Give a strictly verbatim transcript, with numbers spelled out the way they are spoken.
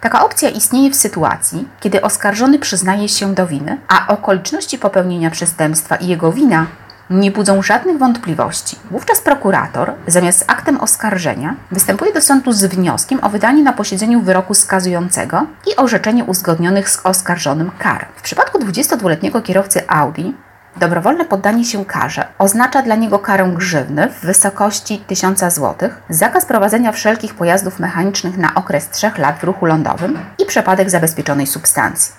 Taka opcja istnieje w sytuacji, kiedy oskarżony przyznaje się do winy, a okoliczności popełnienia przestępstwa i jego wina nie budzą żadnych wątpliwości. Wówczas prokurator, zamiast z aktem oskarżenia, występuje do sądu z wnioskiem o wydanie na posiedzeniu wyroku skazującego i orzeczenie uzgodnionych z oskarżonym kar. W przypadku dwudziestodwuletniego kierowcy Audi dobrowolne poddanie się karze oznacza dla niego karę grzywny w wysokości tysiąc złotych, zakaz prowadzenia wszelkich pojazdów mechanicznych na okres trzech lat w ruchu lądowym i przepadek zabezpieczonej substancji.